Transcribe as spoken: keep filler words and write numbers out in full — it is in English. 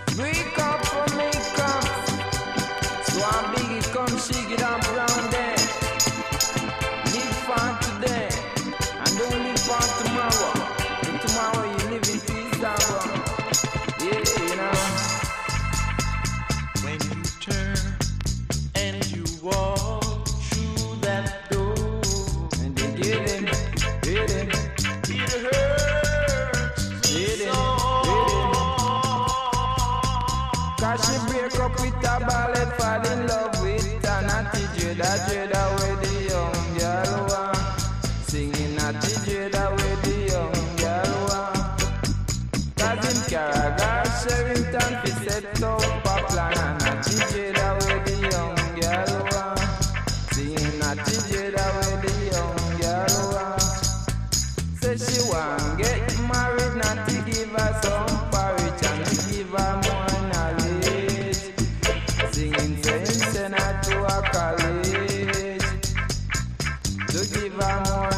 Break up for make up. So I'm big, come shake it up around there. Live for today, and don't live for tomorrow. And tomorrow you live in peace and wrong. Yeah, you know. When you turn and you walk through that door, and they get him, get him, it hurts get him, so. get him. Cause she break up with a ballet, fall in love with an attitude, that dread away the young girl want. Singing attitude away the young girl want. Cause in Carragher, Sherrington, fi set up a plan, and attitude away the young girl want. Singing attitude away the young girl want. Say she want get married, not to give her some porridge, and to give her more knowledge. Singing saying send her to a college, to give her more